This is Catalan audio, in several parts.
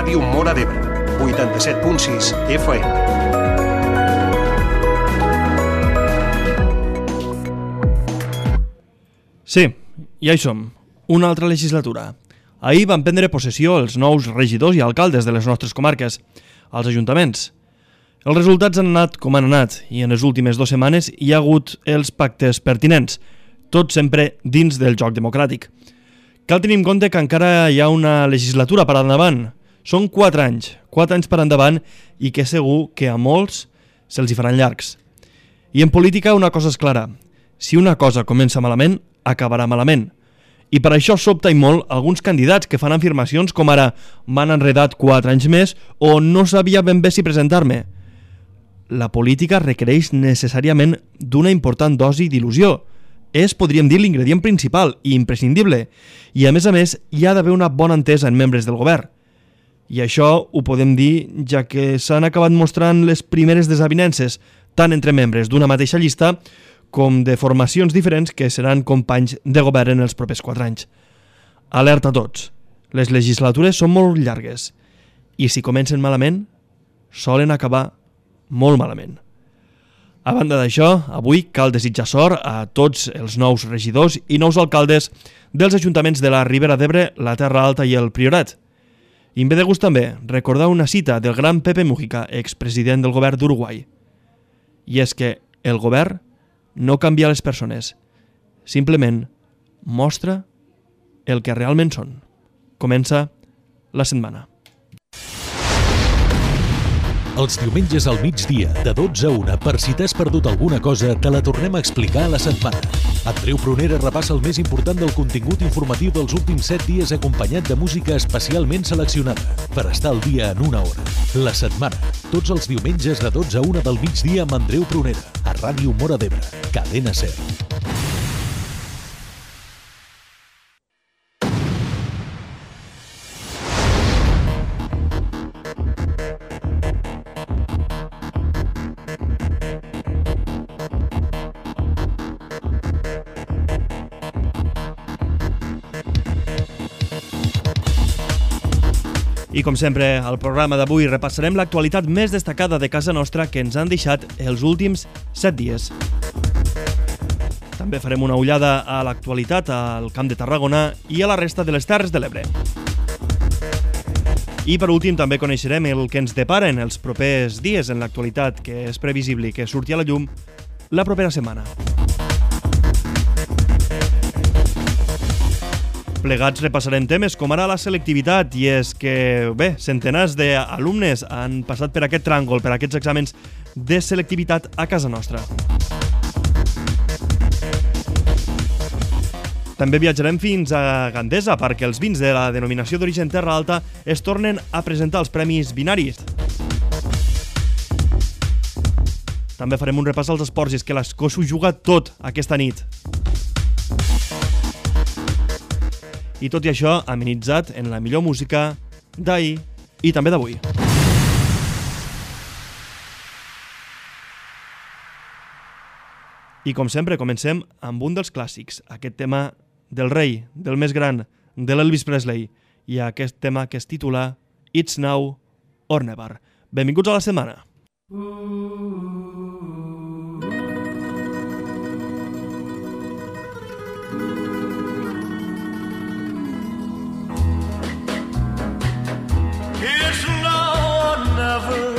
Ràdio Móra d'Ebre, 87.6 FM. Sí, ja hi som. Una altra legislatura. Ahir van prendre possessió els nous regidors i alcaldes de les nostres comarques, als ajuntaments. Els resultats han anat com han anat i en les últimes 2 setmanes hi ha hagut els pactes pertinents, tot sempre dins del joc democràtic. Cal tenir en compte que encara hi ha una legislatura per endavant. Són 4 anys per endavant i que segur que a molts se'ls hi faran llargs. I en política una cosa és clara. Si una cosa comença malament, acabarà malament. I per això sobta i molt alguns candidats que fan afirmacions com ara m'han enredat 4 anys més o no sabia ben bé si presentar-me. La política requereix necessàriament d'una important dosi d'il·lusió. És, podríem dir, l'ingredient principal i imprescindible. I a més, hi ha d'haver una bona entesa en membres del govern. I això ho podem dir ja que s'han acabat mostrant les primeres desavinences, tant entre membres d'una mateixa llista com de formacions diferents que seran companys de govern en els propers 4 anys. Alerta a tots. Les legislatures són molt llargues i si comencen malament, solen acabar molt malament. A banda d'això, avui cal desitjar sort a tots els nous regidors i nous alcaldes dels ajuntaments de la Ribera d'Ebre, la Terra Alta i el Priorat. I em ve de gust també recordar una cita del gran Pepe Mujica, expresident del govern d'Uruguai. I és que el govern no canvia les persones, simplement mostra el que realment són. Comença la setmana. Els diumenges al migdia, de 12 a 1, per si t'has perdut alguna cosa, te la tornem a explicar a la setmana. Andreu Prunera repassa el més important del contingut informatiu dels últims 7 dies acompanyat de música especialment seleccionada, per estar al dia en una hora. La setmana, tots els diumenges de 12 a 1 del migdia amb Andreu Prunera, a Ràdio Móra d'Ebre, Cadena Ser. I com sempre, al programa d'avui repassarem l'actualitat més destacada de casa nostra que ens han deixat els últims 7 dies. També farem una ullada a l'actualitat al Camp de Tarragona i a la resta de les Terres de l'Ebre. I per últim també coneixerem el que ens deparen els propers dies en l'actualitat, que és previsible que surti a la llum la propera setmana. Plegats repassarem temes com ara la selectivitat i és que, bé, centenars d'alumnes han passat per aquest tràngol, per aquests exàmens de selectivitat a casa nostra. També viatjarem fins a Gandesa perquè els vins de la denominació d'origen Terra Alta es tornen a presentar als Premis Binaris. També farem un repàs als esports i és que l'Escó s'ho juga tot aquesta nit. I tot i això, amenitzat en la millor música d'ahir i també d'avui. I com sempre, comencem amb un dels clàssics, aquest tema del rei, del més gran, de l'Elvis Presley, i aquest tema que es titula It's Now or Never. Benvinguts a la setmana. It's now or never.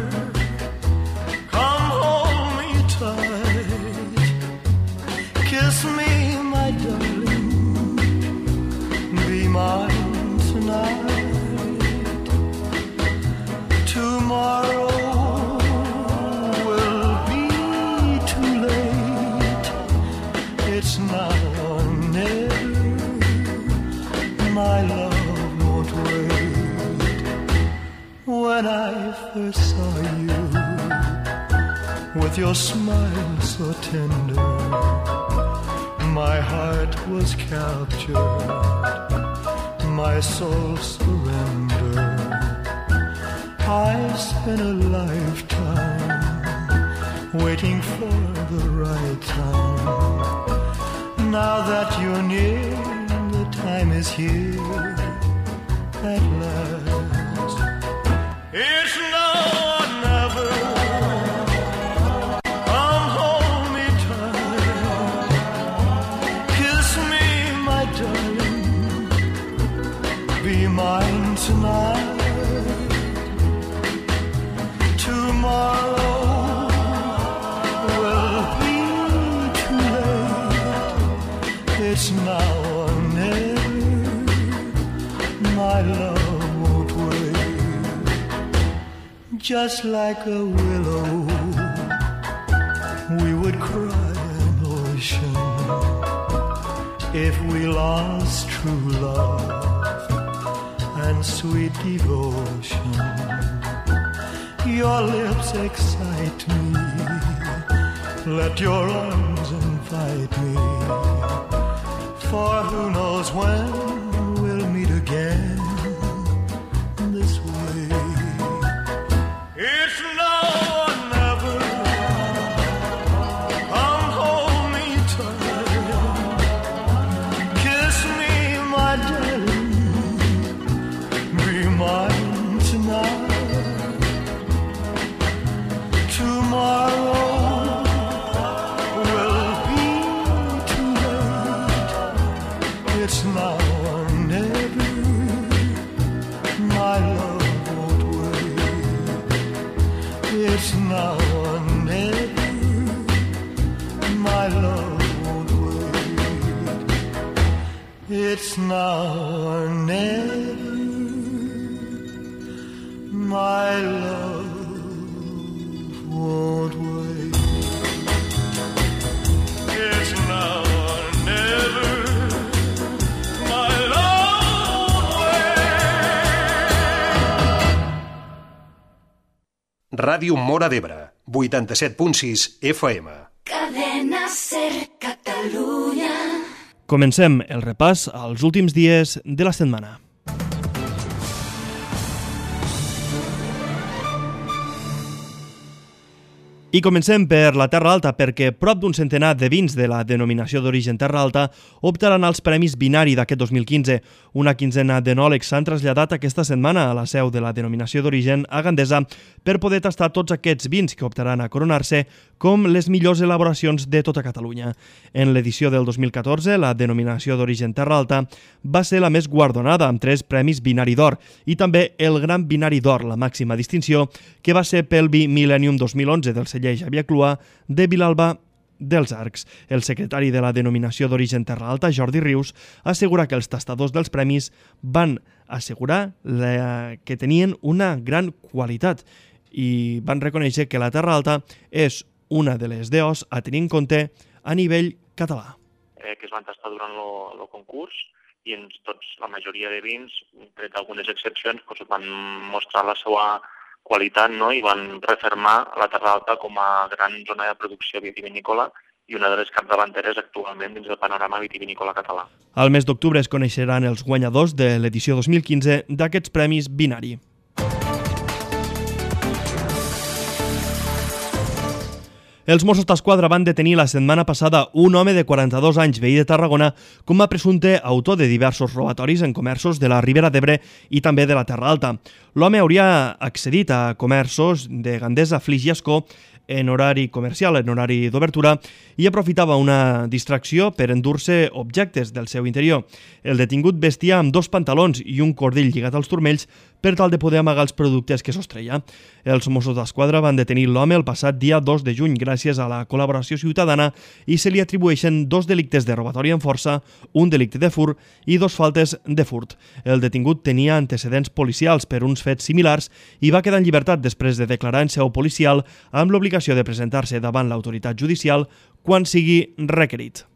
Come hold me tight. Kiss me, my darling. Be mine tonight. Tomorrow will be too late. It's now or never. My love won't wait. When I first saw you, with your smile so tender, my heart was captured, my soul surrendered. I spent a lifetime waiting for the right time. Now that you're near, the time is here at last. mine tonight. Tomorrow will be too late. It's now or never. My love won't wait. Just like a willow, we would cry an ocean if we lost true love and sweet devotion. Your lips excite me, let your arms invite me, for who knows when we'll meet again this way. It's now or never. Come hold me tight, kiss me, my darling, be mine tonight. Tomorrow will be too late. It's now or never. My love won't wait. It's now or never. My love won't wait. It's now or never. My love won't wait. It's now or never. My love won't wait. Ràdio Móra d'Ebre, 87.6 FM. Cadena Ser Catalunya. Comencem el repàs als últims dies de la setmana. I comencem per la Terra Alta, perquè prop d'un centenar de vins de la denominació d'origen Terra Alta optaran als Premis Binari d'aquest 2015. Una quinzena d'enòlegs s'han traslladat aquesta setmana a la seu de la denominació d'origen a Gandesa per poder tastar tots aquests vins que optaran a coronar-se com les millors elaboracions de tota Catalunya. En l'edició del 2014, la denominació d'origen Terra Alta va ser la més guardonada, amb 3 Premis Binari d'Or, i també el Gran Binari d'Or, la màxima distinció, que va ser pel vi Millennium 2011 del celler Xavier Cluà de Vilalba dels Arcs. El secretari de la denominació d'origen Terra Alta, Jordi Rius, assegura que els tastadors dels premis van assegurar que tenien una gran qualitat i van reconèixer que la Terra Alta és una de les DOs a tenir en compte a nivell català. Que es van tastar durant el concurs i la majoria de vins, tret algunes excepcions, van mostrar la seva qualitat, no? I van refermar la Terra Alta com a gran zona de producció vitivinícola i una de les capdavanteres actualment dins del panorama vitivinícola català. Al mes d'octubre es coneixeran els guanyadors de l'edició 2015 d'aquests Premis Binari. Els Mossos d'Esquadra van detenir la setmana passada un home de 42 anys, veí de Tarragona, com a presumpte autor de diversos robatoris en comerços de la Ribera d'Ebre i també de la Terra Alta. L'home hauria accedit a comerços de Gandesa, Flix i Ascó en horari comercial, en horari d'obertura, i aprofitava una distracció per endur-se objectes del seu interior. El detingut vestia amb 2 pantalons i un cordill lligat als turmells per tal de poder amagar els productes que sostreia. Els Mossos d'Esquadra van detenir l'home el passat dia 2 de juny gràcies a la col·laboració ciutadana i se li atribueixen 2 delictes de robatori amb força, un delicte de furt i 2 faltes de furt. El detingut tenia antecedents policials per uns fets similars i va quedar en llibertat després de declarar en seu policial amb l'obligació de presentar-se davant l'autoritat judicial quan sigui requerit.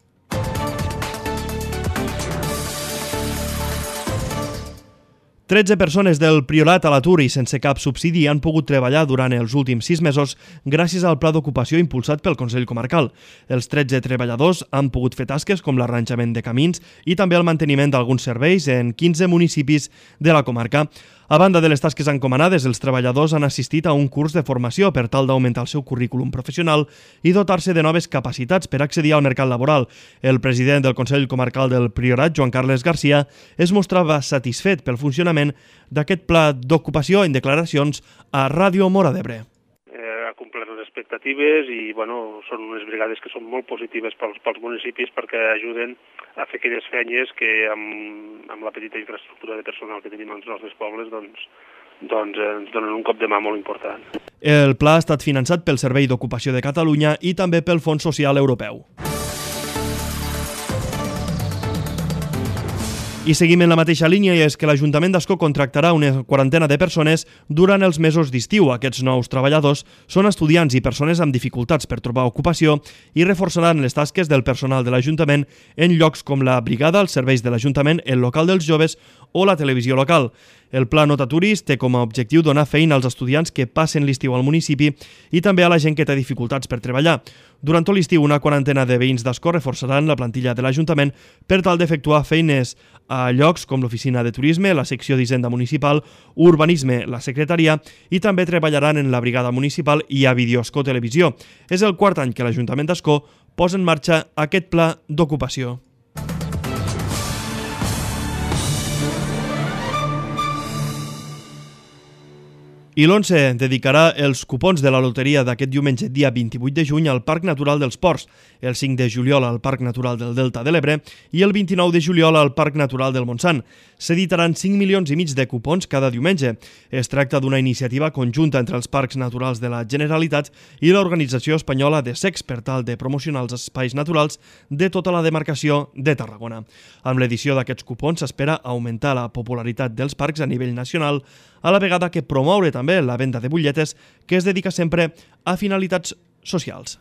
Tretze persones del Priorat a l'atur i sense cap subsidi han pogut treballar durant els últims 6 mesos gràcies al pla d'ocupació impulsat pel Consell Comarcal. Els 13 treballadors han pogut fer tasques com l'arranjament de camins i també el manteniment d'alguns serveis en 15 municipis de la comarca. A banda de les tasques encomanades, els treballadors han assistit a un curs de formació per tal d'augmentar el seu currículum professional i dotar-se de noves capacitats per accedir al mercat laboral. El president del Consell Comarcal del Priorat, Joan Carles Garcia, es mostrava satisfet pel funcionament d'aquest pla d'ocupació en declaracions a Ràdio Móra d'Ebre. Ha complert les expectatives i són unes brigades que són molt positives pels municipis perquè ajuden a fer aquelles feines que amb la petita infraestructura de personal que tenim als nostres pobles ens donen un cop de mà molt important. El pla ha estat finançat pel Servei d'Ocupació de Catalunya i també pel Fons Social Europeu. I seguim en la mateixa línia, i és que l'Ajuntament d'Ascó contractarà una quarantena de persones durant els mesos d'estiu. Aquests nous treballadors són estudiants i persones amb dificultats per trobar ocupació i reforçaran les tasques del personal de l'Ajuntament en llocs com la brigada, els serveis de l'Ajuntament, el local dels joves o la televisió local. El Pla No t'aturis té com a objectiu donar feina als estudiants que passen l'estiu al municipi i també a la gent que té dificultats per treballar. Durant tot l'estiu, una quarantena de veïns d'Ascó reforçaran la plantilla de l'Ajuntament per tal d'efectuar feines a llocs com l'oficina de turisme, la secció d'Hisenda Municipal, urbanisme, la secretaria i també treballaran en la brigada municipal i a Videoascó Televisió. És el quart any que l'Ajuntament d'Ascó posa en marxa aquest pla d'ocupació. I l'11 dedicarà els cupons de la loteria d'aquest diumenge, dia 28 de juny, al Parc Natural dels Ports, el 5 de juliol al Parc Natural del Delta de l'Ebre i el 29 de juliol al Parc Natural del Montsant. S'editaran 5,5 milions de cupons cada diumenge. Es tracta d'una iniciativa conjunta entre els Parcs Naturals de la Generalitat i l'Organització Espanyola de Secs per tal de promocionar els espais naturals de tota la demarcació de Tarragona. Amb l'edició d'aquests cupons s'espera augmentar la popularitat dels parcs a nivell nacional, a la vegada que promoure també la venda de butlletes que es dedica sempre a finalitats socials.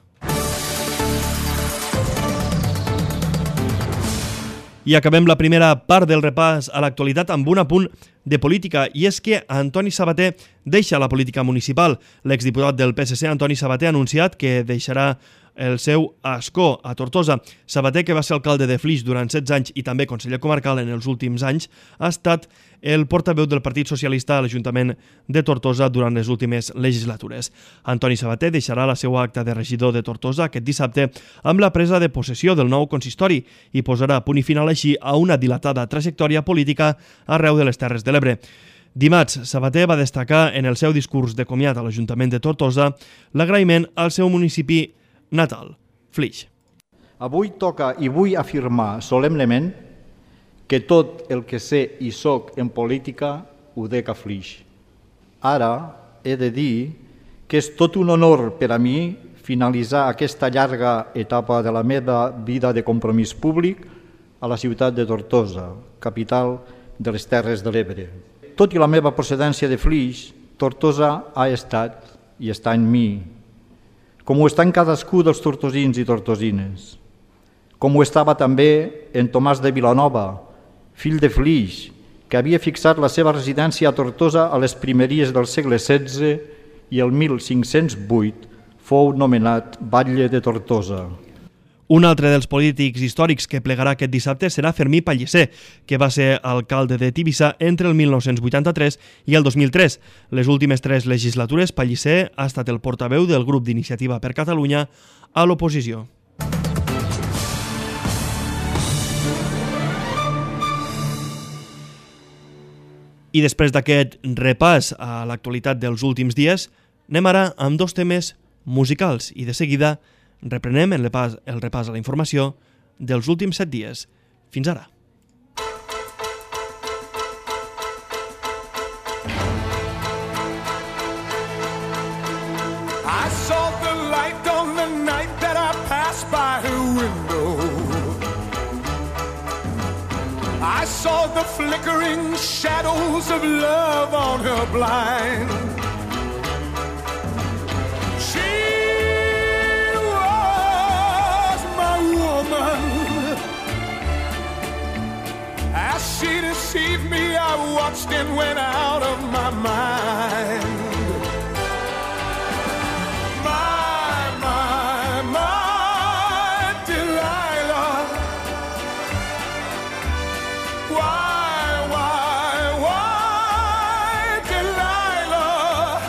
I acabem la primera part del repàs a l'actualitat amb un apunt de política, i és que Antoni Sabaté deixa la política municipal. L'exdiputat del PSC, Antoni Sabaté, ha anunciat que deixarà el seu escó a Tortosa. Sabaté, que va ser alcalde de Flix durant 16 anys i també conseller comarcal en els últims anys, ha estat el portaveu del Partit Socialista a l'Ajuntament de Tortosa durant les últimes legislatures. Antoni Sabaté deixarà la seva acta de regidor de Tortosa aquest dissabte amb la presa de possessió del nou consistori i posarà punt i final així a una dilatada trajectòria política arreu de les Terres de l'Ebre. Dimarts, Sabaté va destacar en el seu discurs de comiat a l'Ajuntament de Tortosa l'agraïment al seu municipi natal, Flix. Avui toca i vull afirmar solemnement que tot el que sé i soc en política ho dec a Flix. Ara he de dir que és tot un honor per a mi finalitzar aquesta llarga etapa de la meva vida de compromís públic a la ciutat de Tortosa, capital de les Terres de l'Ebre. Tot i la meva procedència de Flix, Tortosa ha estat i està en mi, com ho està en cadascú dels tortosins i tortosines, com ho estava també en Tomàs de Vilanova, fill de Flix, que havia fixat la seva residència a Tortosa a les primeries del segle XVI i el 1508 fou nomenat batlle de Tortosa. Un altre dels polítics històrics que plegarà aquest dissabte serà Fermí Pellicer, que va ser alcalde de Tivissa entre el 1983 i el 2003. Les últimes 3 legislatures, Pellicer ha estat el portaveu del grup d'Iniciativa per Catalunya a l'oposició. I després d'aquest repàs a l'actualitat dels últims dies, anem ara amb 2 temes musicals i de seguida reprenem el repàs a la informació dels últims 7 dies. Fins ara. I saw the light on the night that I passed by her window. I saw the flickering shadows of love on her blind. As she deceived me, I watched and went out of my mind. My Delilah. Why, Delilah?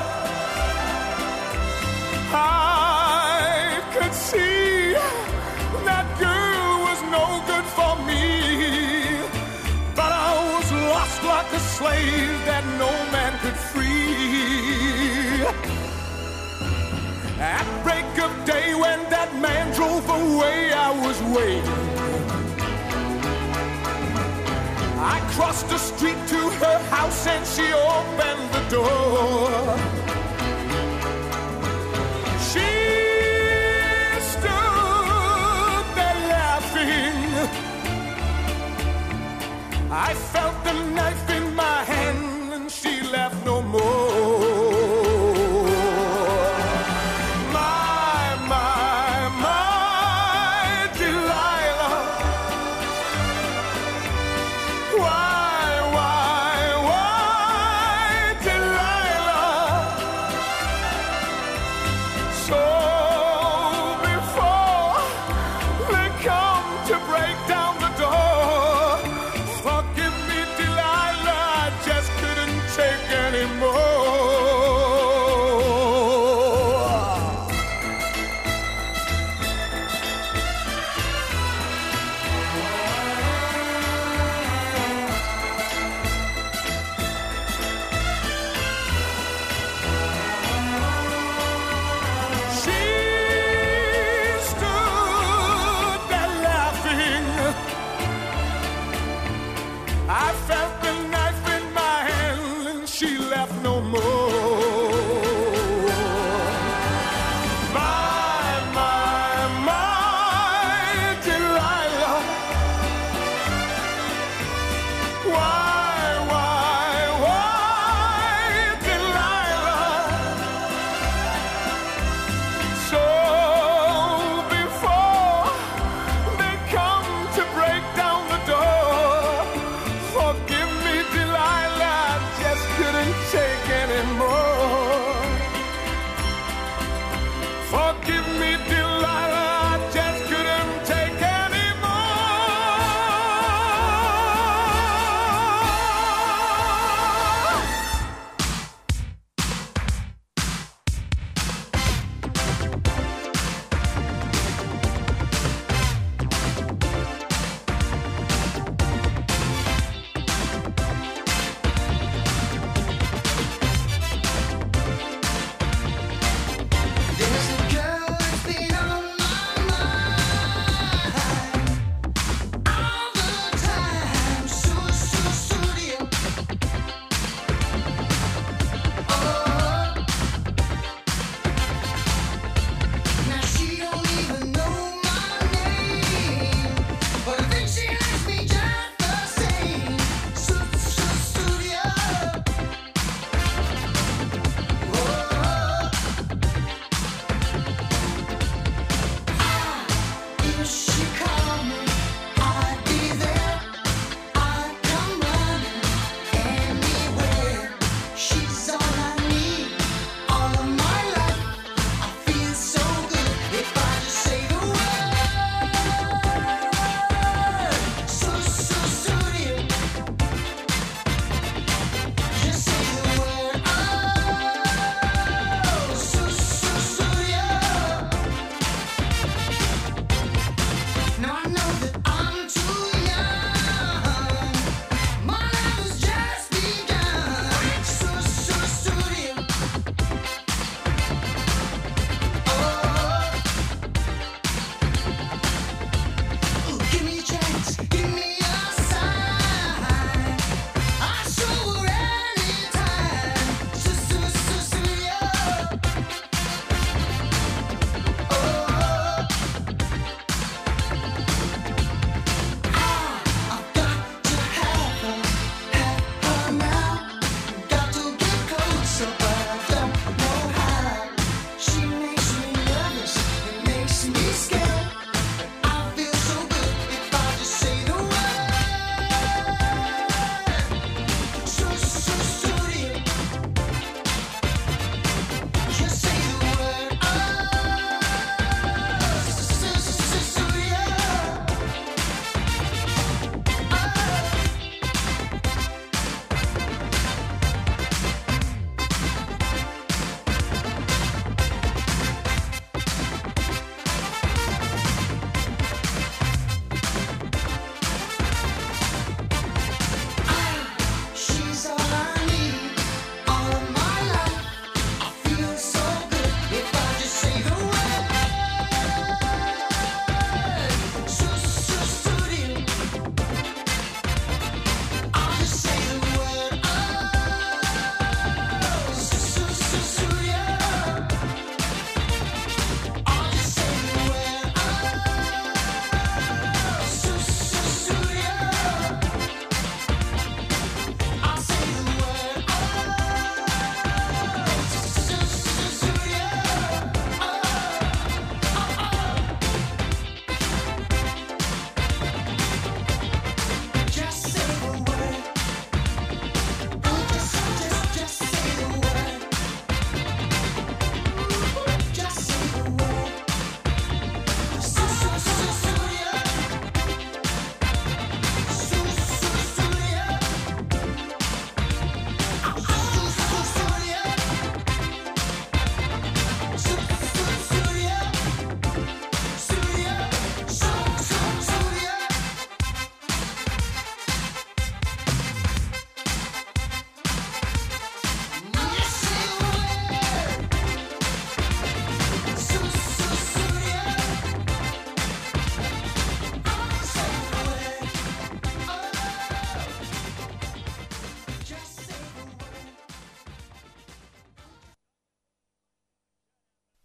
I could see that girl was no good for me, but I was lost like a slave that no man could free. At break of day when that man drove away, I was waiting. I crossed the street to her house and she opened the door. She stood there laughing. I felt the knife in my hand and she laughed no more. Take anymore.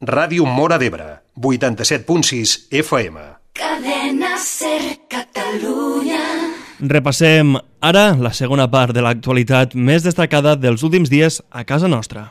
Ràdio Móra d'Ebre, 87.6 FM. Cadena Ser Catalunya. Repassem ara la segona part de l'actualitat més destacada dels últims dies a casa nostra.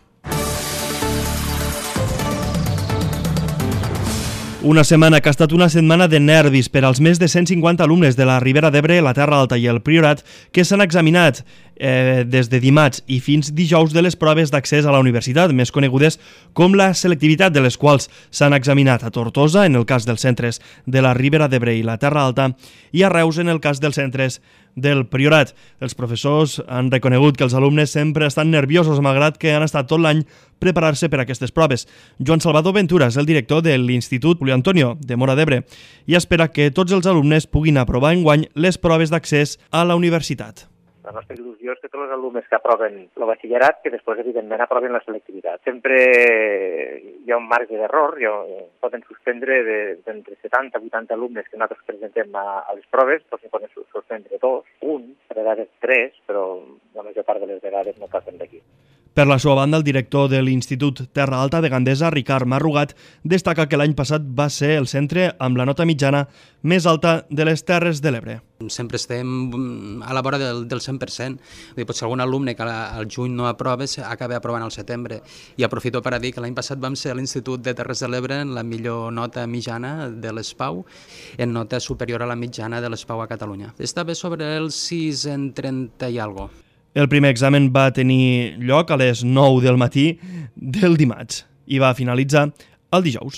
Una setmana que ha estat una setmana de nervis per als més de 150 alumnes de la Ribera d'Ebre, la Terra Alta i el Priorat que s'han examinat des de dimarts i fins dijous de les proves d'accés a la universitat, més conegudes com la selectivitat, de les quals s'han examinat a Tortosa, en el cas dels centres de la Ribera d'Ebre i la Terra Alta, i a Reus, en el cas dels centres del Priorat. Els professors han reconegut que els alumnes sempre estan nerviosos, malgrat que han estat tot l'any preparar-se per a aquestes proves. Joan Salvador Ventura és el director de l'Institut Julio Antonio de Móra d'Ebre i espera que tots els alumnes puguin aprovar enguany les proves d'accés a la universitat. La nostra il·lusió és que tots els alumnes que aproven el batxillerat, que després, evidentment, aproven la selectivitat. Sempre hi ha un marge d'error, poden suspendre d'entre 70 a 80 alumnes que nosaltres presentem a les proves, doncs poden suspendre 2, 1, per vegades 3, però la major part de les vegades no passen d'aquí. Per la seva banda, el director de l'Institut Terra Alta de Gandesa, Ricard Marrugat, destaca que l'any passat va ser el centre amb la nota mitjana més alta de les Terres de l'Ebre. Sempre estem a la vora del 100%. Potser algun alumne que al juny no aprova acaba aprovant al setembre. I aprofito per a dir que l'any passat vam ser a l'Institut de Terres de l'Ebre en la millor nota mitjana de l'ESPAU, en nota superior a la mitjana de l'ESPAU a Catalunya. Estava sobre el 6 en 30 i alguna cosa. El primer examen va tenir lloc a les 9 del matí del dimarts i va finalitzar el dijous.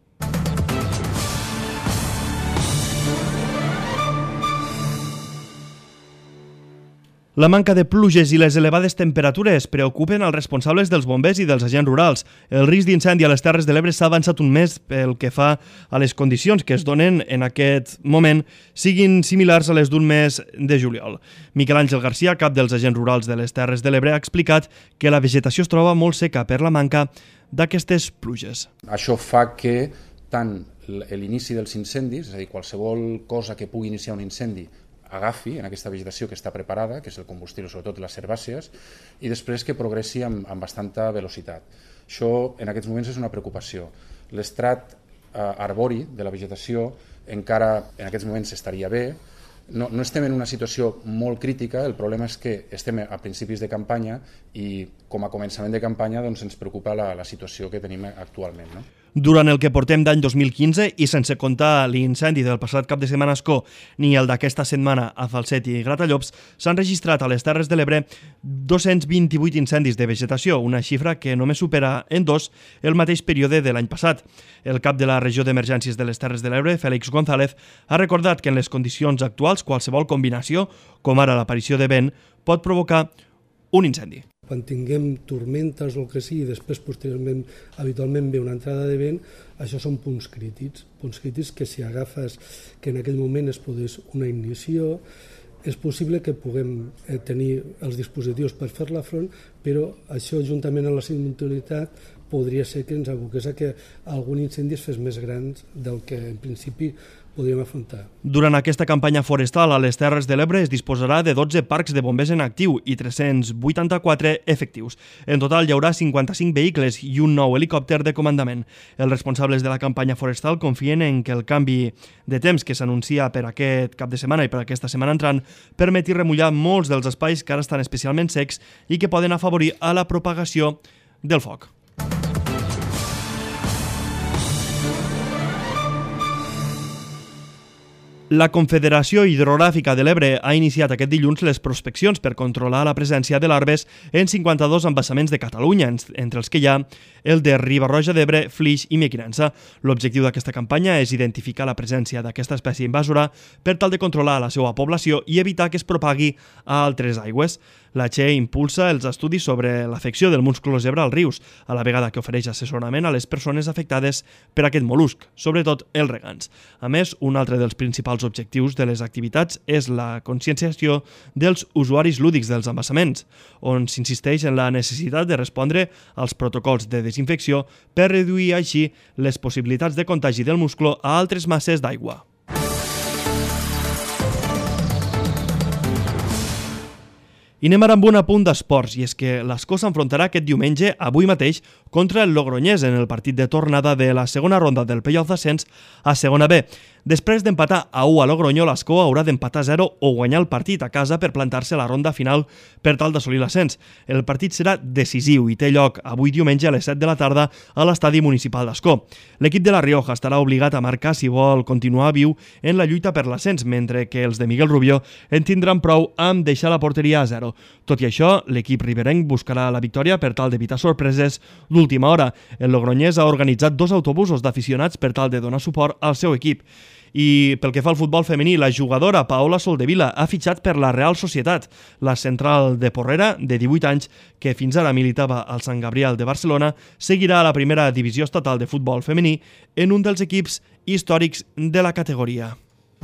La manca de pluges i les elevades temperatures preocupen els responsables dels bombers i dels agents rurals. El risc d'incendi a les Terres de l'Ebre s'ha avançat un mes pel que fa a les condicions que es donen en aquest moment siguin similars a les d'un mes de juliol. Miquel Àngel Garcia, cap dels agents rurals de les Terres de l'Ebre, ha explicat que la vegetació es troba molt seca per la manca d'aquestes pluges. Això fa que tant l'inici dels incendis, és a dir, qualsevol cosa que pugui iniciar un incendi, agafi en aquesta vegetació que està preparada, que és el combustible, sobretot les herbàcies, i després que progressi amb bastanta velocitat. Això en aquests moments és una preocupació. L'estrat arbori de la vegetació encara en aquests moments estaria bé. No estem en una situació molt crítica, el problema és que estem a principis de campanya i com a començament de campanya doncs ens preocupa la situació que tenim actualment, no? Durant el que portem d'any 2015 i sense comptar l'incendi del passat cap de setmana a Ascó ni el d'aquesta setmana a Falset i Gratallops, s'han registrat a les Terres de l'Ebre 228 incendis de vegetació, una xifra que només supera en 2 el mateix període de l'any passat. El cap de la regió d'emergències de les Terres de l'Ebre, Félix González, ha recordat que en les condicions actuals qualsevol combinació, com ara l'aparició de vent, pot provocar un incendi. Quan tinguem tormentes o el que sigui, després posteriorment habitualment ve una entrada de vent, això són punts crítics que si agafes que en aquell moment es produeix una ignició, és possible que puguem tenir els dispositius per fer-la front, però això juntament amb la simultaneïtat podria ser que ens aboqués a que algun incendi es fes més gran del que en principi podríem afrontar. Durant aquesta campanya forestal a les Terres de l'Ebre es disposarà de 12 parcs de bombers en actiu i 384 efectius. En total hi haurà 55 vehicles i un nou helicòpter de comandament. Els responsables de la campanya forestal confien en que el canvi de temps que s'anuncia per aquest cap de setmana i per aquesta setmana entrant permeti remullar molts dels espais que ara estan especialment secs i que poden afavorir a la propagació del foc. La Confederació Hidrogràfica de l'Ebre ha iniciat aquest dilluns les prospeccions per controlar la presència de larves en 52 embassaments de Catalunya, entre els que hi ha el de Riba-roja d'Ebre, Flix i Mequinensa. L'objectiu d'aquesta campanya és identificar la presència d'aquesta espècie invasora per tal de controlar la seva població i evitar que es propagui a altres aigües. La Che impulsa els estudis sobre l'afecció del musclo zebra als rius, a la vegada que ofereix assessorament a les persones afectades per aquest mol·lusc, sobretot els regants. A més, un altre dels principals objectius de les activitats és la conscienciació dels usuaris lúdics dels embassaments, on s'insisteix en la necessitat de respondre als protocols de desinfecció per reduir així les possibilitats de contagi del musclo a altres masses d'aigua. I anem ara amb un apunt d'esports, i és que l'Ascó s'enfrontarà aquest diumenge, avui mateix, contra el Logroñés en el partit de tornada de la segona ronda del play-off d'ascens a segona B. Després d'empatar a 1 a Logronyo, l'Escó haurà d'empatar a 0 o guanyar el partit a casa per plantar-se a la ronda final per tal d'assolir l'ascens. El partit serà decisiu i té lloc avui diumenge a les 7 de la tarda a l'estadi municipal d'Escó. L'equip de la Rioja estarà obligat a marcar si vol continuar viu en la lluita per l'ascens, mentre que els de Miguel Rubió en tindran prou amb deixar la porteria a 0. Tot i això, l'equip riberenc buscarà la victòria per tal d'evitar sorpreses d'última hora. El Logroñés ha organitzat 2 autobusos d'aficionats per tal de donar suport al seu equip. I pel que fa al futbol femení, la jugadora Paola Soldevila ha fitxat per la Real Societat, la central de Porrera, de 18 anys, que fins ara militava al Sant Gabriel de Barcelona, seguirà a la primera divisió estatal de futbol femení en un dels equips històrics de la categoria.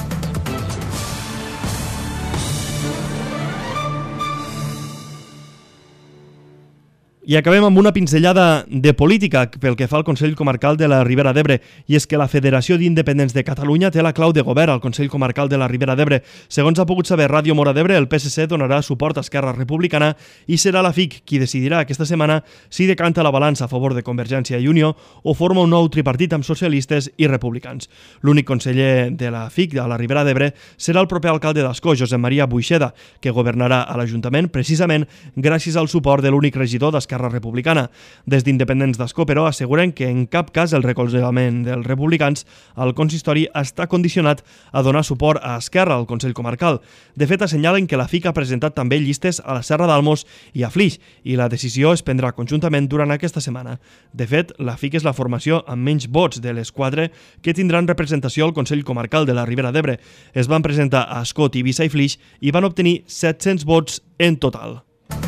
I acabem amb una pinzellada de política pel que fa al Consell Comarcal de la Ribera d'Ebre, i és que la Federació d'Independents de Catalunya té la clau de govern al Consell Comarcal de la Ribera d'Ebre. Segons ha pogut saber Ràdio Mora d'Ebre, el PSC donarà suport a Esquerra Republicana i serà la FIC qui decidirà aquesta setmana si decanta la balança a favor de Convergència i Unió o forma un nou tripartit amb socialistes i republicans. L'únic conseller de la FIC a la Ribera d'Ebre serà el proper alcalde d'Ascó, Josep Maria Buixeda, que governarà a l'Ajuntament precisament gràcies al suport de l'únic regidor d'Esquerra Republicana. Des d'Independents d'Ascó, però, asseguren que en cap cas el recolzament dels republicans al consistori està condicionat a donar suport a Esquerra al Consell Comarcal. De fet, assenyalen que la FIC ha presentat també llistes a la Serra d'Almos i a Flix, i la decisió es prendrà conjuntament durant aquesta setmana. De fet, la FIC és la formació amb menys vots de les 4 que tindran representació al Consell Comarcal de la Ribera d'Ebre. Es van presentar a Ascó, Tivissa i Flix i van obtenir 700 vots en total.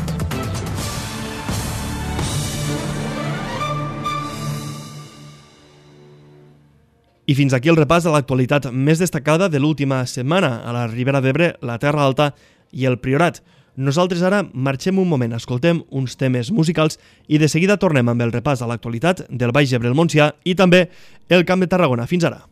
I fins aquí el repàs de l'actualitat més destacada de l'última setmana a la Ribera d'Ebre, la Terra Alta i el Priorat. Nosaltres ara marxem un moment, escoltem uns temes musicals i de seguida tornem amb el repàs a l'actualitat del Baix Ebre, el Montsià i també el Camp de Tarragona. Fins ara.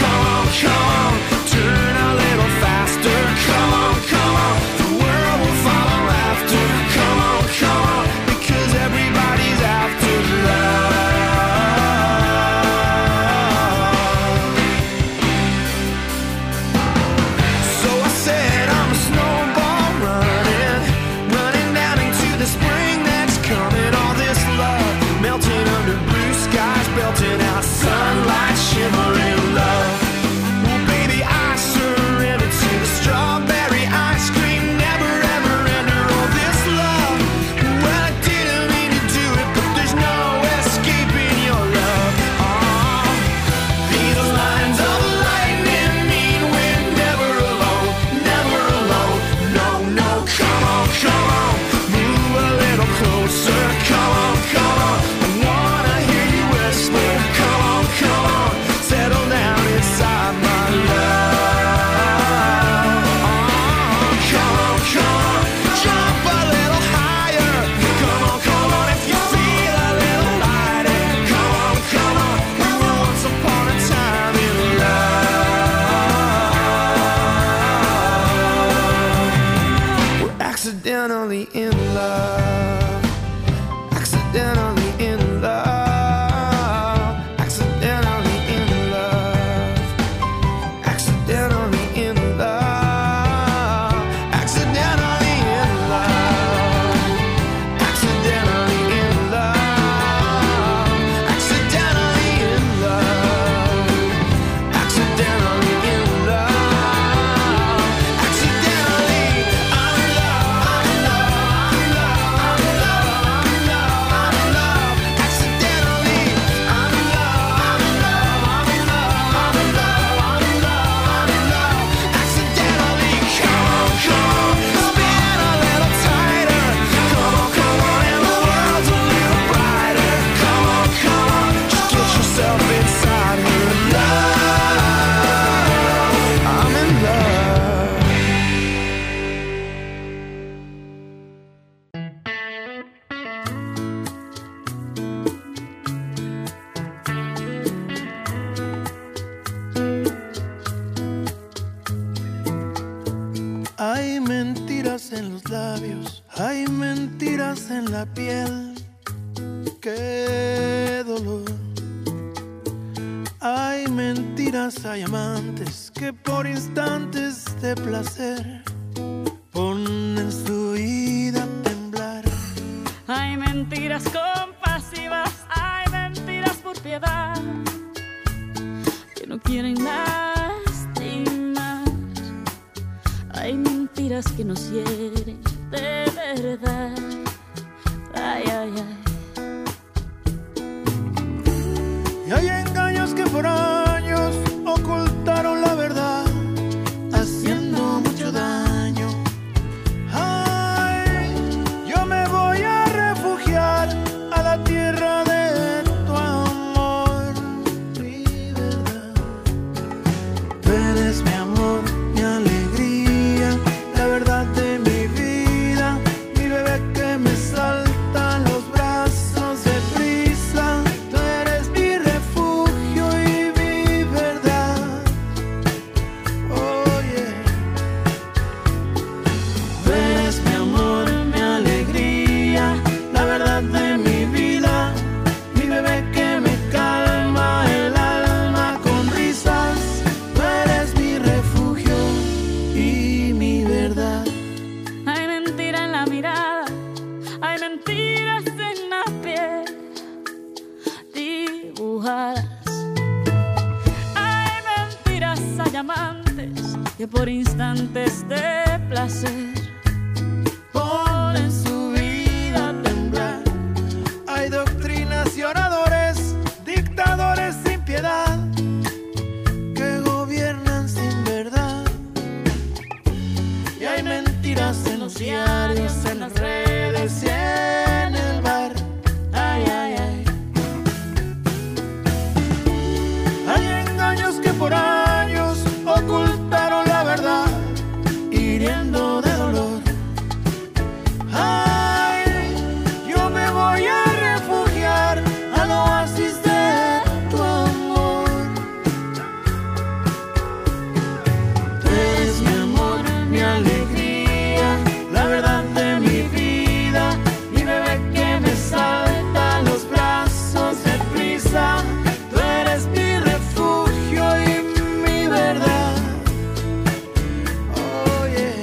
Turn a little faster, come on, the world will find mentiras en los labios, hay mentiras en la piel. ¡Qué dolor! Hay mentiras, hay amantes que por instantes de placer ponen su vida a temblar. Hay mentiras compasivas, hay mentiras por piedad, que no quieren lastimar. Hay mentiras que nos hieren de verdad. Ay, ay, ay. Y hay engaños que por años ocultaron la verdad, haciendo mucho daño. Ay, yo me voy a refugiar a la tierra de tu amor, mi verdad. Tú eres mi amor, mi alegría, la verdad de mi vida, mi bebé que me salta a los brazos de prisa. Tú eres mi refugio y mi verdad. Oh yeah. Tú eres mi amor, mi alegría, la verdad de mi vida, mi bebé que me calma el alma con risas. Tú eres mi refugio y mi verdad. Hay mentira en la mirada, hay mentiras en la piel dibujadas. Hay mentiras, hay amantes que por instantes de placer Ponen su vida a temblar. Hay doctrinas y oradores, dictadores sin piedad, que gobiernan sin verdad. Y hay mentiras en los diarios, en las redes y en el bar. Ay, ay, ay. Hay engaños que por años ocultaron la verdad, hiriendo de dolor. Ay, yo me voy a refugiar al oasis de tu amor. Tú eres mi amor, mi alegría, la verdad de mi vida, mi bebé que me salta a los brazos de prisa. Tú eres mi refugio y mi verdad. Oh yeah.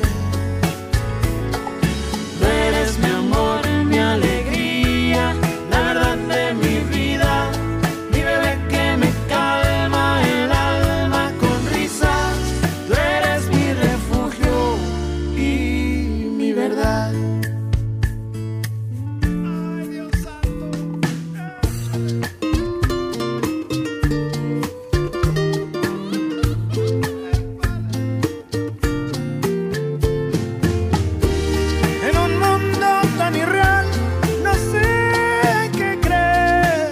Tú eres mi amor, mi alegría, la verdad de mi vida, mi bebé que me calma el alma con risas. Tú eres mi refugio y mi verdad. Ay, Dios santo. En un mundo tan irreal, no sé qué creer.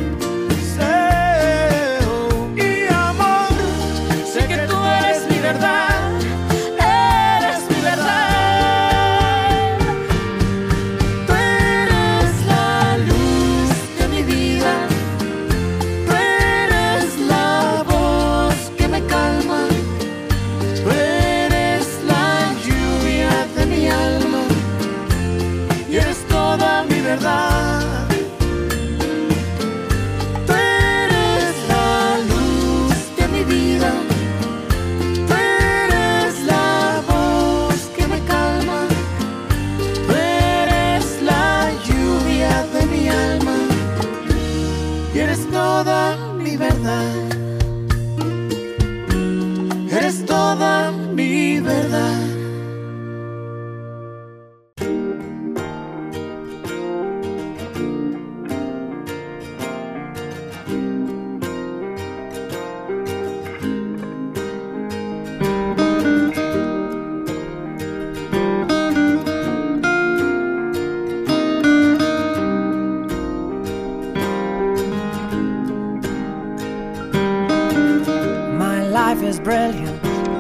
Y amor, sé que tú eres mi verdad, eres mi verdad. Tú eres la luz de mi vida, tú eres la voz que me calma, tú eres la lluvia de mi alma y eres toda mi verdad. Tú eres la luz de mi vida, tú eres la voz que me calma, tú eres la lluvia de mi alma y eres toda mi verdad. Eres toda mi verdad. My life is brilliant.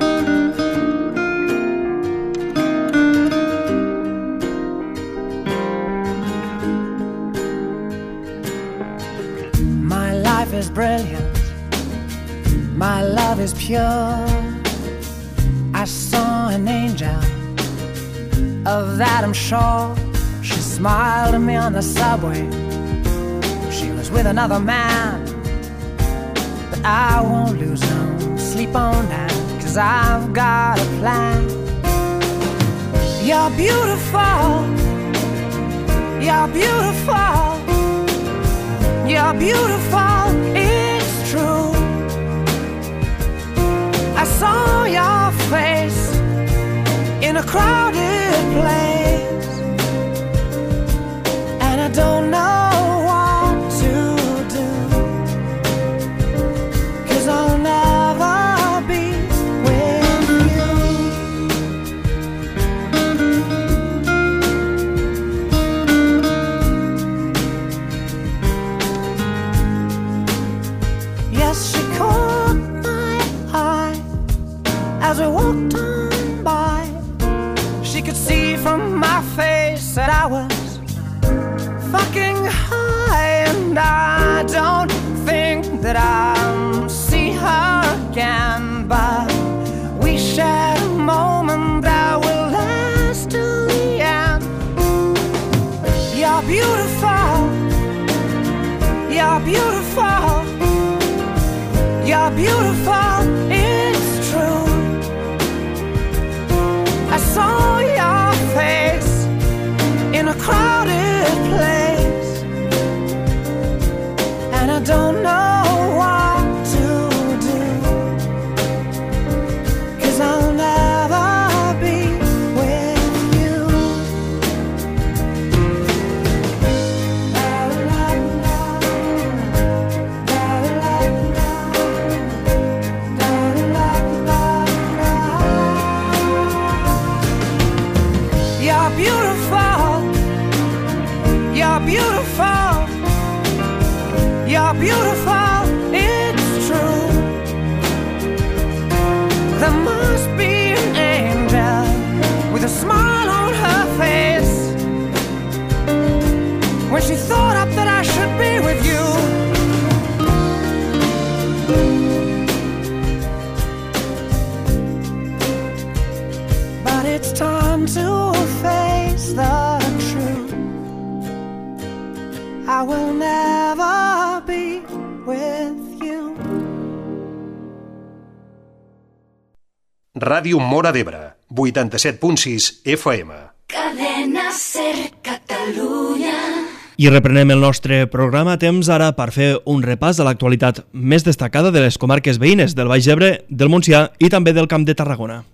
My life is brilliant. My love is pure. I saw an angel of that, I'm sure. She smiled at me on the subway. She was with another man, but I won't lose no sleep on that, 'cause I've got a plan. You're beautiful, you're beautiful, you're beautiful, it's true. I saw your face in a crowded place, and I don't know what to do, 'cause I'll never be with you. Yes, she caught my eye as we walked on by. She could see from my face that I was fucking high, and I don't think that I'll see her again, but we shared a moment that will last till the end. You're beautiful, you're beautiful, you're beautiful, it's true. I saw your face in a crowded place, and I don't know what to do, 'cause I'll never be with you. You're beautiful, you're beautiful, you're beautiful, it's true. There must be an angel with a smile on her face when she thought up that I should be with you. But it's time to face the truth. I will never be with you. Ràdio Móra d'Ebre, 87.6 FM. Cadena Ser Catalunya. I reprenem el nostre programa a temps ara per fer un repàs de l'actualitat més destacada de les comarques veïnes del Baix Ebre, del Montsià i també del Camp de Tarragona.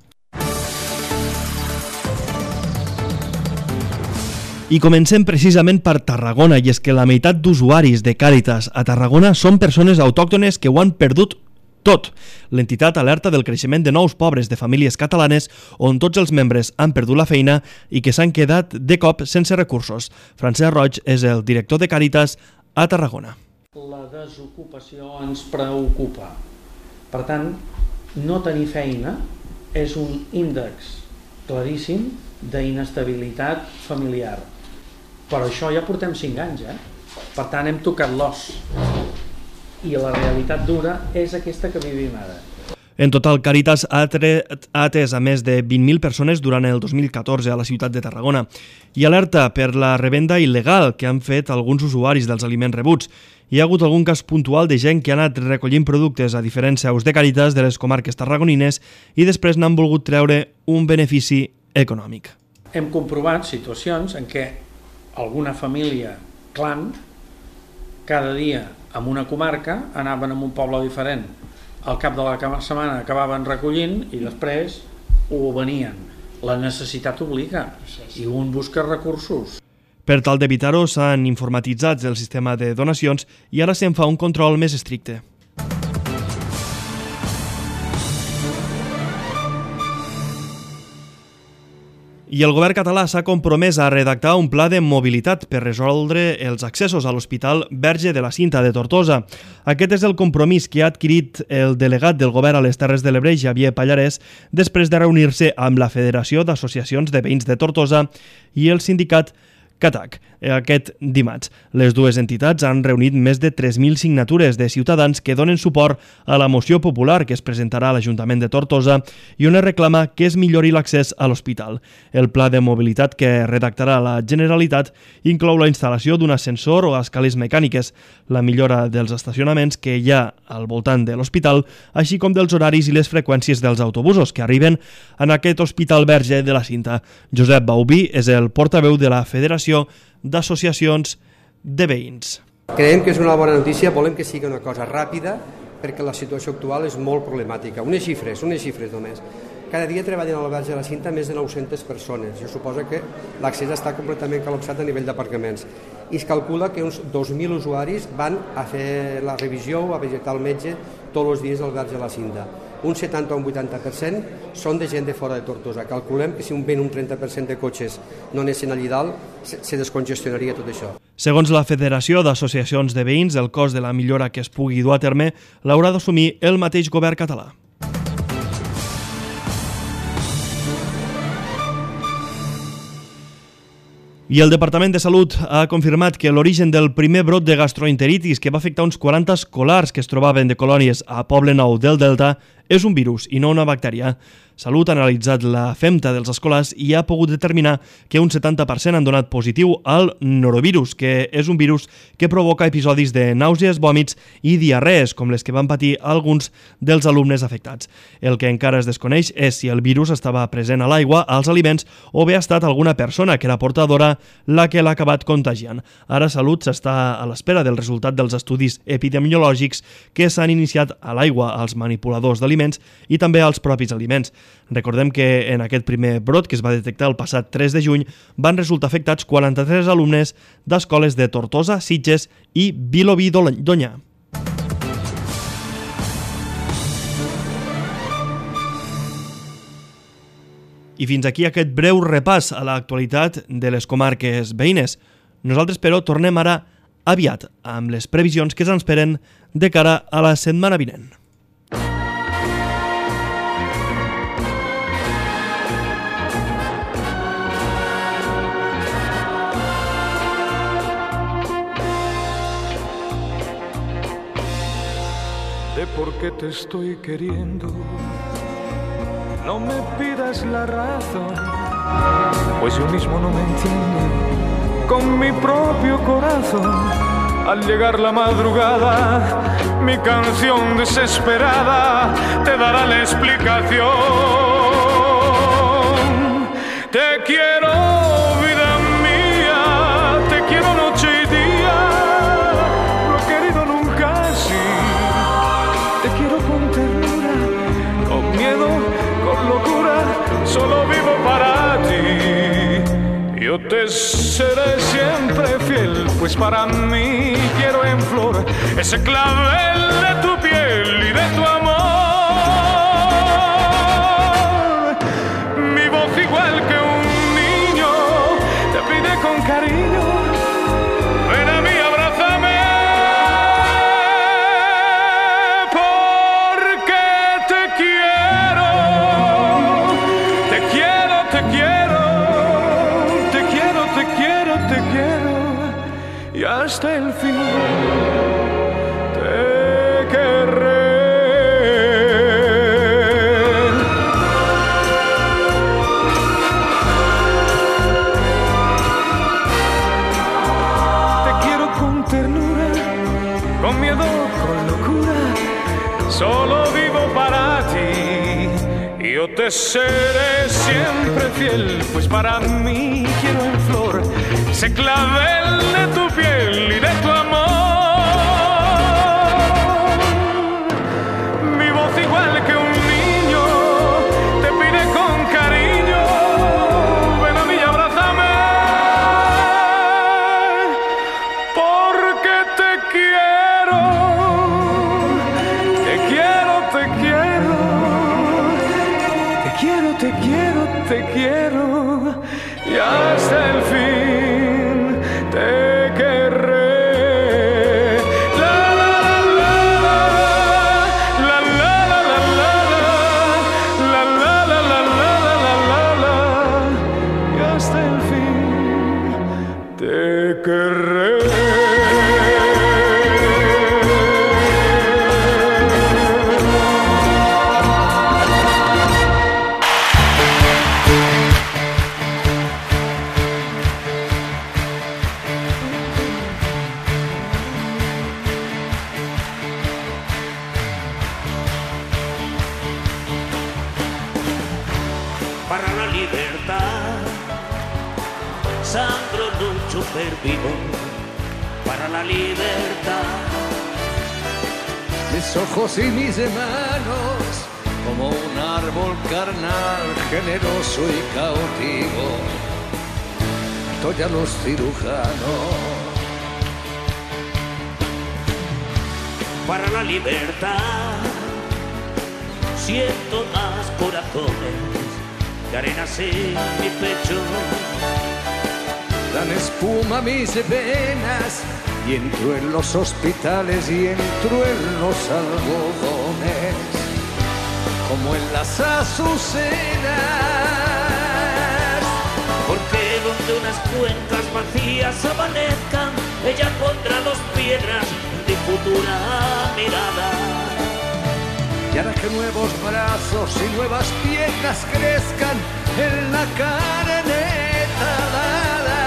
I comencem precisament per Tarragona, i és que la meitat d'usuaris de Càritas a Tarragona són persones autòctones que ho han perdut tot. L'entitat alerta del creixement de nous pobres de famílies catalanes on tots els membres han perdut la feina i que s'han quedat de cop sense recursos. Francesc Roig és el director de Càritas a Tarragona. La desocupació ens preocupa. Per tant, no tenir feina és un índex claríssim d'inestabilitat familiar. Però això ja portem 5 anys, Per tant, hem tocat l'os. I la realitat dura és aquesta que vivim ara. En total, Càritas ha atès a més de 20.000 persones durant el 2014 a la ciutat de Tarragona i alerta per la revenda il·legal que han fet alguns usuaris dels aliments rebuts. Hi ha hagut algun cas puntual de gent que ha anat recollint productes a diferents seus de Càritas de les comarques tarragonines i després n'han volgut treure un benefici econòmic. Hem comprovat situacions en què alguna família clan cada dia en una comarca anaven a un poble diferent. Al cap de la setmana acabaven recollint i després ho venien. La necessitat obliga i un busca recursos. Per tal d'evitar-ho, s'han informatitzat el sistema de donacions i ara se'n fa un control més estricte. I el govern català s'ha compromès a redactar un pla de mobilitat per resoldre els accessos a l'Hospital Verge de la Cinta de Tortosa. Aquest és el compromís que ha adquirit el delegat del govern a les Terres de l'Ebre, Xavier Pallarès, després de reunir-se amb la Federació d'Associacions de Veïns de Tortosa i el sindicat Catac, aquest dimarts. Les dues entitats han reunit més de 3.000 signatures de ciutadans que donen suport a la moció popular que es presentarà a l'Ajuntament de Tortosa i on es reclama que es millori l'accés a l'hospital. El pla de mobilitat que redactarà la Generalitat inclou la instal·lació d'un ascensor o escales mecàniques, la millora dels estacionaments que hi ha al voltant de l'hospital, així com dels horaris i les freqüències dels autobusos que arriben en aquest Hospital Verge de la Cinta. Josep Baubí és el portaveu de la Federació d'Associacions de Veïns. Creiem que és una bona notícia, volem que sigui una cosa ràpida perquè la situació actual és molt problemàtica. Unes xifres només. Cada dia treballen al Verge de la Cinta més de 900 persones. Això suposa que l'accés està completament col·lapsat a nivell d'aparcaments. I es calcula que uns 2.000 usuaris van a fer la revisió o a visitar el metge tots els dies al Verge de la Cinta. Un 70 o un 80% són de gent de fora de Tortosa. Calculem que si un 30% de cotxes no anessin allí dalt, se descongestionaria tot això. Segons la Federació d'Associacions de Veïns, el cost de la millora que es pugui dur a terme l'haurà d'assumir el mateix govern català. I el Departament de Salut ha confirmat que l'origen del primer brot de gastroenteritis que va afectar uns 40 escolars que es trobaven de colònies a Poble Nou del Delta és un virus i no una bactèria. Salut ha analitzat la femta dels escolars i ha pogut determinar que un 70% han donat positiu al norovirus, que és un virus que provoca episodis de nàusees, vòmits i diarrees, com les que van patir alguns dels alumnes afectats. El que encara es desconeix és si el virus estava present a l'aigua, als aliments, o bé ha estat alguna persona que era portadora la que l'ha acabat contagiant. Ara Salut s'està a l'espera del resultat dels estudis epidemiològics que s'han iniciat a l'aigua, als manipuladors d'aliments i també als propis aliments. Recordem que en aquest primer brot, que es va detectar el passat 3 de juny, van resultar afectats 43 alumnes d'escoles de Tortosa, Sitges i Vilobí d'Onyar. I fins aquí aquest breu repàs a l'actualitat de les comarques veïnes. Nosaltres, però, tornem ara aviat amb les previsions que ens esperen de cara a la setmana vinent. De por qué te estoy queriendo, no me pidas la razón, pues yo mismo no me entiendo con mi propio corazón. Al llegar la madrugada, mi canción desesperada te dará la explicación. Te quiero, vida mía, te quiero noche y día, no he querido nunca así. Te quiero con ternura, con miedo, con locura, solo vivo para ti. Yo te seré siempre fiel, pues para mí quiero en flor ese clavel de tu piel y de tu amor. Mi voz igual que un niño te pide con cariño, ven a mí, abrázame. Y hasta el fin te querré. Te quiero con ternura, con miedo, con locura, solo vivo para ti. Yo te seré siempre fiel, pues para mí quiero en flor ese clavel de tu piel y de tu amor. Mi voz igual que un niño te pide con cariño, ven a mí y abrázame, porque te quiero, te quiero, te quiero, te quiero, te quiero, te quiero, y hasta el fin te querré. La la la la la la la la la la la la la la, y hasta el fin para la libertad. Sangro, lucho, pervivo para la libertad. Mis ojos y mis manos, como un árbol carnal, generoso y cautivo, doy a los cirujanos. Para la libertad, siento más corazones de arenas en mi pecho. Dan espuma mis venas y entro en los hospitales y entro en los algodones, como en las azucenas. Porque donde unas cuencas vacías amanezcan, ella pondrá dos piedras de futura mirada. Y hará que nuevos brazos y nuevas piernas crezcan en la carne talada.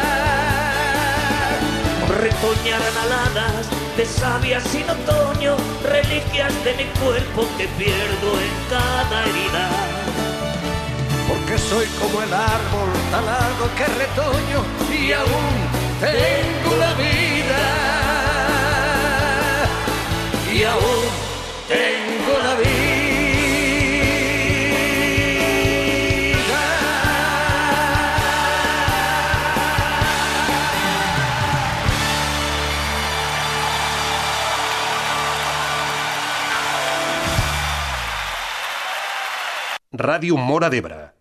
Retoñarán aladas de savia sin otoño, reliquias de mi cuerpo que pierdo en cada herida. Porque soy como el árbol talado que retoño y aún tengo la vida. Y aún tengo la vida. Ràdio Móra d'Ebre,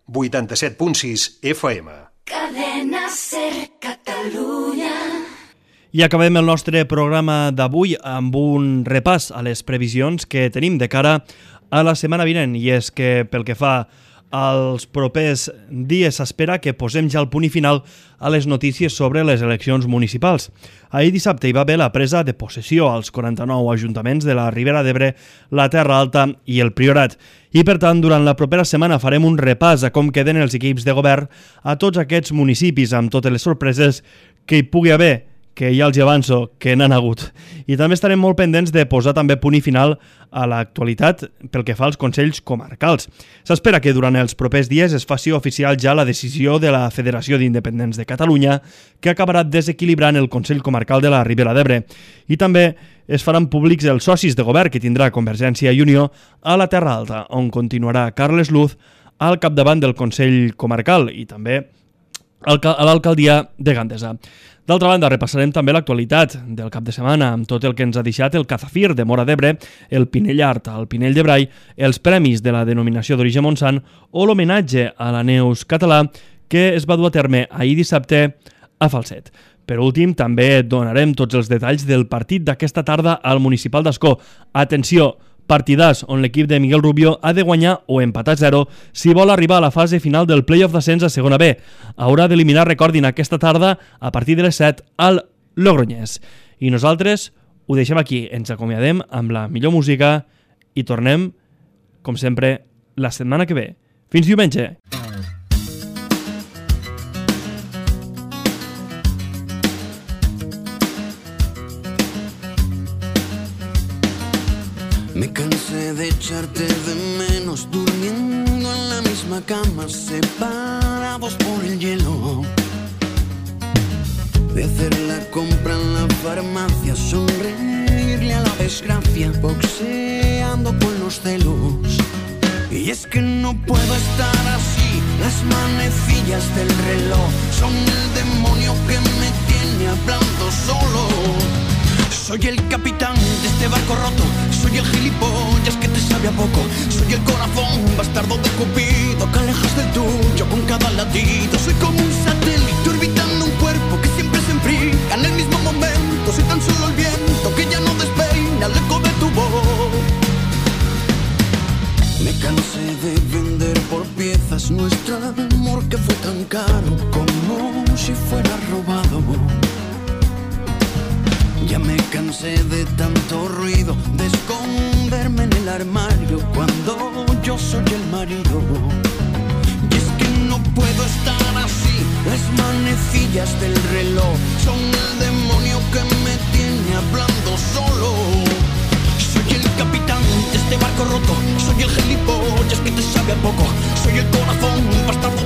87.6 FM. Cadena Ser Catalunya. I acabem el nostre programa d'avui amb un repàs a les previsions que tenim de cara a la setmana vinent. I és que pel que fa als propers dies s'espera que posem ja el punt i final a les notícies sobre les eleccions municipals. Ahir dissabte hi va haver la presa de possessió als 49 ajuntaments de la Ribera d'Ebre, la Terra Alta i el Priorat. I per tant, durant la propera setmana farem un repàs a com queden els equips de govern a tots aquests municipis amb totes les sorpreses que hi pugui haver, que ja els avanço que n'han hagut. I també estarem molt pendents de posar també punt i final a l'actualitat pel que fa als consells comarcals. S'espera que durant els propers dies es faci oficial ja la decisió de la Federació d'Independents de Catalunya, que acabarà desequilibrant el Consell Comarcal de la Ribera d'Ebre. I també es faran públics els socis de govern que tindrà Convergència i Unió a la Terra Alta, on continuarà Carles Luz al capdavant del Consell Comarcal i també a l'alcaldia de Gandesa. D'altra banda, repassarem també l'actualitat del cap de setmana amb tot el que ens ha deixat el Cazafir de Móra d'Ebre, el Pinell Art al Pinell de Brai, els premis de la denominació d'origen Montsant o l'homenatge a la Neus Català que es va dur a terme ahir dissabte a Falset. Per últim, també donarem tots els detalls del partit d'aquesta tarda al Municipal d'Ascó. Atenció! Partidàs on l'equip de Miguel Rubio ha de guanyar o empatar 0 si vol arribar a la fase final del play-off d'ascens a segona B. Haurà d'eliminar, recordin, aquesta tarda a partir de les 7 al Logroñés. I nosaltres ho deixem aquí. Ens acomiadem amb la millor música i tornem, com sempre, la setmana que ve. Fins diumenge! Me cansé de echarte de menos durmiendo en la misma cama, separados por el hielo. De hacer la compra en la farmacia, sonreírle a la desgracia, boxeando con los celos. Y es que no puedo estar así, las manecillas del reloj son el demonio que me tiene hablando solo. Soy el capitán de este barco roto, soy el gilipollas que te sabe a poco, soy el corazón bastardo de Cupido que alejas del tuyo con cada latido. Soy como un satélite orbitando un cuerpo que siempre se enfría en el mismo momento. Soy tan solo el viento que ya no despeina el eco de tu voz. Me cansé de vender por piezas nuestro amor que fue tan caro como si fuera robado. Ya me cansé de tanto ruido, de esconderme en el armario cuando yo soy el marido. Y es que no puedo estar así, las manecillas del reloj son el demonio que me tiene hablando solo. Soy el capitán de este barco roto, soy el gilipollas que te sabe a poco, soy el corazón bastardo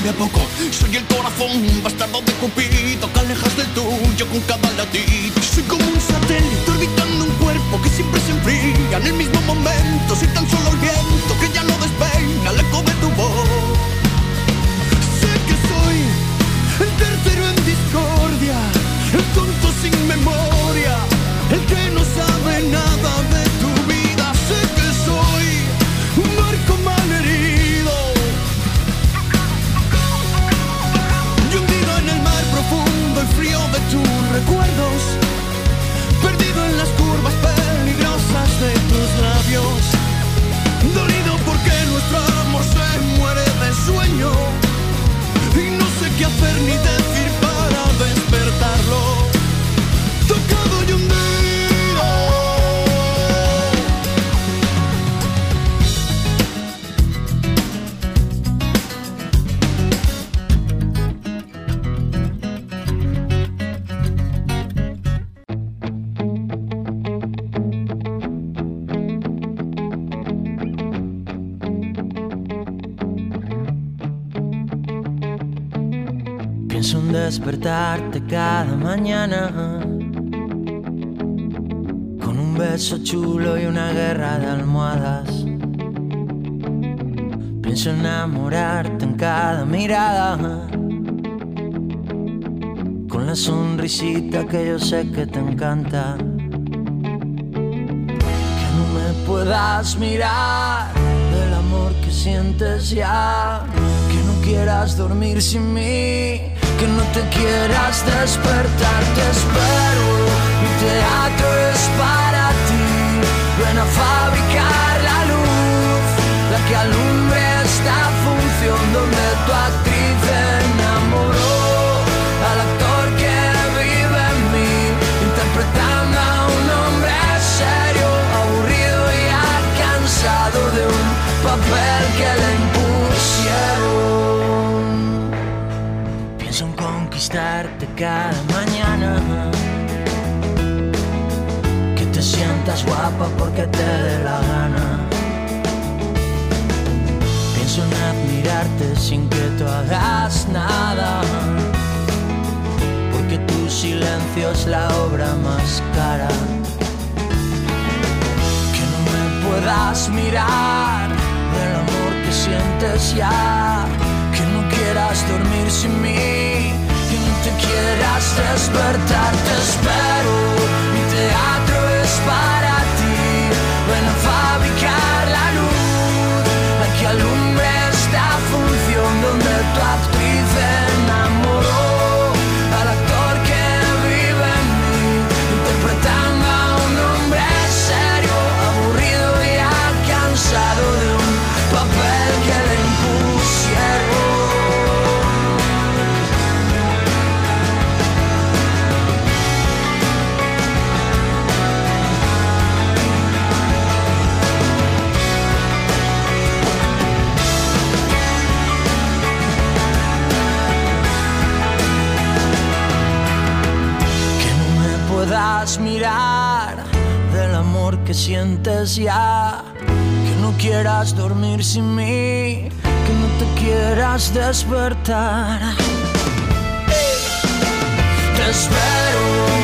sabe a poco. Soy el corazón bastardo de Cupido que alejas del tuyo con cada latido. Soy como un satélite orbitando un cuerpo que siempre se enfría en el mismo momento. Soy tan solo el viento que ya no despeina el eco de tu voz. Sé que soy el tercero en discordia, el tonto sin memoria, el que no sabe nada de tu vida. Sé que soy un barco malherido y hundido en el mar profundo y frío de tus recuerdos, perdido en las curvas peligrosas de tus labios, dolido porque nuestro amor se muere de sueño y no sé qué hacer ni decir para despertarlo. Tocado y hundido. Pienso en despertarte cada mañana con un beso chulo y una guerra de almohadas. Pienso en enamorarte en cada mirada con la sonrisita que yo sé que te encanta. Que no me puedas mirar del amor que sientes ya, que no quieras dormir sin mí, que no te quieras despertar. Te espero, mi teatro es para ti. Ven a fabricar la luz, la que alumbre esta función donde tu actriz enamoró al actor que vive en mí, interpretando a un hombre serio, aburrido y ya cansado de un papel que le impusieron. Pienso en conquistarte cada mañana, que te sientas guapa porque te dé la gana. Pienso en admirarte sin que tú hagas nada, porque tu silencio es la obra más cara. Que no me puedas mirar del amor que sientes ya, que no quieras dormir sin mí, que no te quieras despertar. Te espero, mi teatro es para ti. Ven a fabricar la luz, la que alumbre esta función donde tu actriz enamoró al actor que vive en mí, interpretando a un hombre serio, aburrido y ya cansado de un papel que le impusieron. Puedas mirar del amor que sientes ya, que no quieras dormir sin mí, que no te quieras despertar. Te espero.